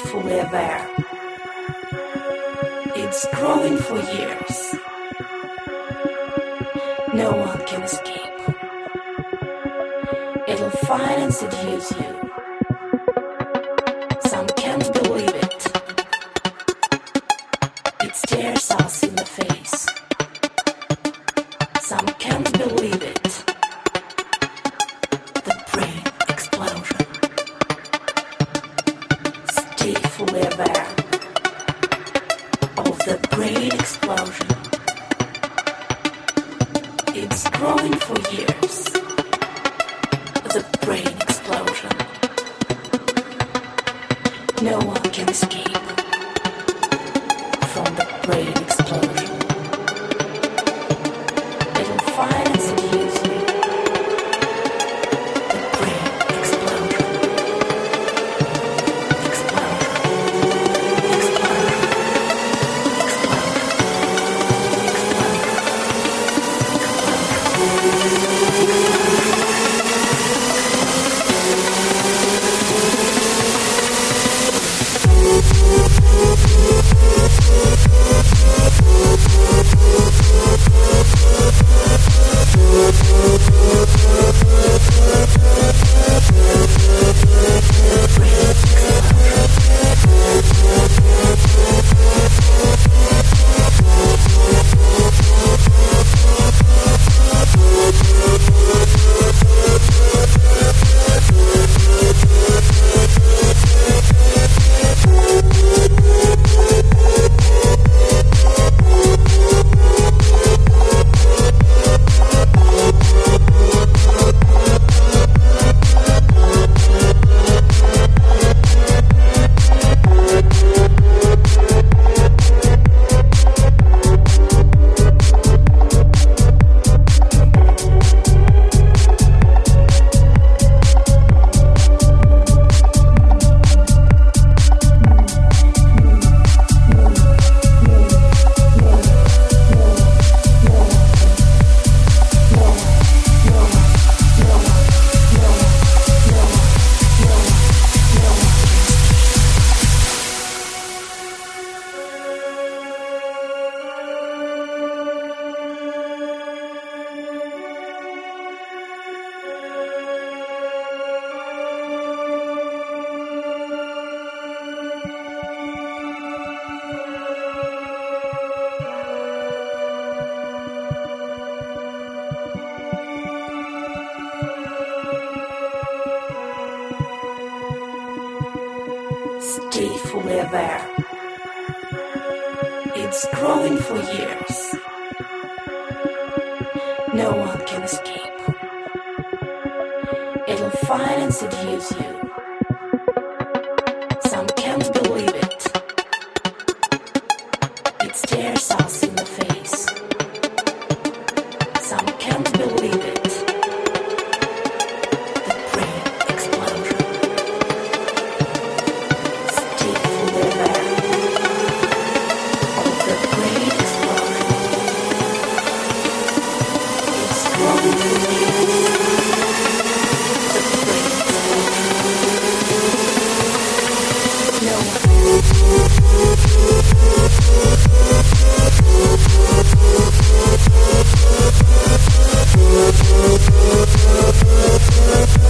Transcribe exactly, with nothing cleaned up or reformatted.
fully aware. It's growing for years. No one can escape. It'll find and seduce you. Some can't believe it. It stares us in the face. Some can't believe it. The brain explosion. Stay fully aware of the brain explosion. It's growing for years. The brain explosion. No one can escape from the brain explosion. It'll find and seduce you. The brain explosion. Explosion. Explosion. Stay fully aware. It's growing for years. No one can escape. It'll find and seduce you. Some can't believe it. It stares us in the face. Some can't believe it. The brain explosion. Stay fully aware of the brain explosion. It's growing for years. The brain explosion. No one.